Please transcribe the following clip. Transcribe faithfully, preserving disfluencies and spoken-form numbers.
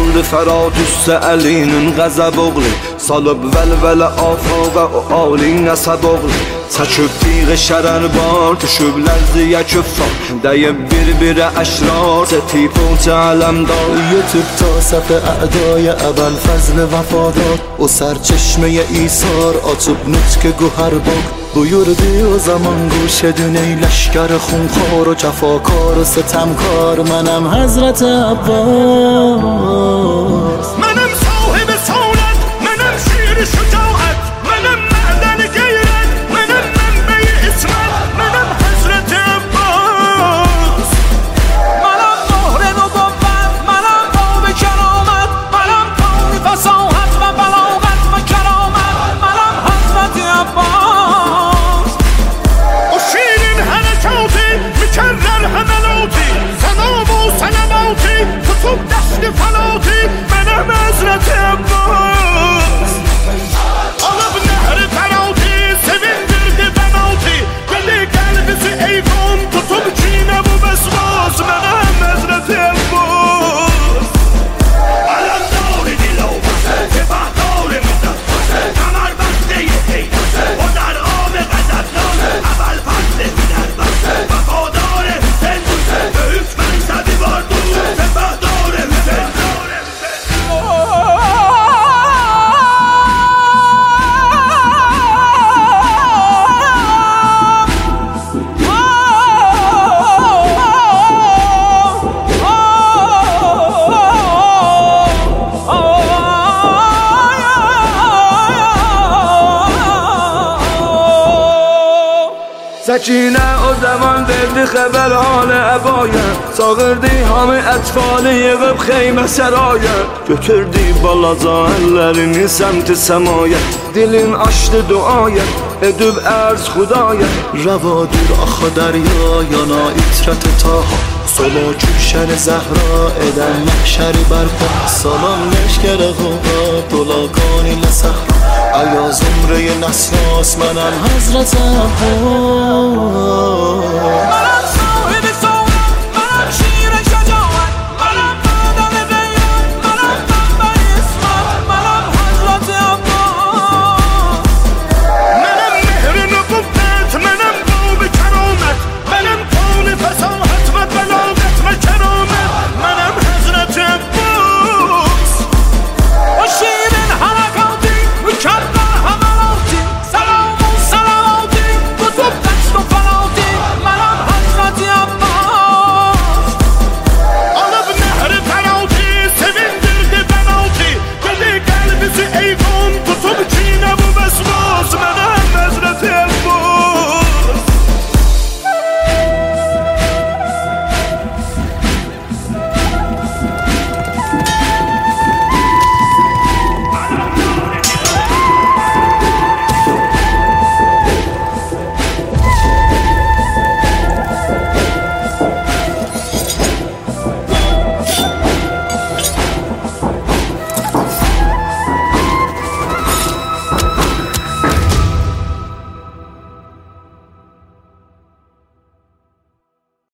saldı Feratuste elinin qəzəb oğlu Salıb vəlvələ afaqa o alin əsəb oğlu Çəkib tiğə şərər var, düşüb ləzziyə küffar Dəyib bir-birə əşrar, zetib o cələmdar یوتیوب تا صف اعدای ابل فضل وفادار و سرچشمه ایثار açıp nutk گوهر باغ buyurdu o zaman گوش دون ای لشکر خونخوار و جفاکار و ستمکار منم حضرت عباس منم صاحب سعادت منم شیر شجاعت منم معدن غیرت منم منبع اسمت منم حضرت عباس منم مهر نبوت منم باب کرامت منم پای فصاحت و بلاغت و کرامت منم حضرت عباس o şiirin harekatı mükerrer hemelati Senab o senebati tutup desti falati benim Hazreti Abbas Alıp nehri ferati sevindirdi benaltı Deli kalbisi eyvan tutup kine bu besvas benim Hazreti Abbas Alam dori dilo bası Sefah dori mızrak bası Kamar bastı yeteydası O dar ağabey gazapları Aval faslı biler bası Vefadar Hüseyin Büyük mensabi vardı Sefah dori Hüseyin Səkinə o zaman verdi xəbər halı əbaya Çağırdı hamı ətfalı yığıb xeymə səraya Götürdü balaca əllərini səmti səmaya Dilin açdı duaya edib ərz xudaya روادور آخا دریا یانا ایترت تاها سلا کشن زهرا ادن محشر برپا سلام لشکر غوغا دلاکانی لسهرا ایا زمره نسناس منم حضرت عباس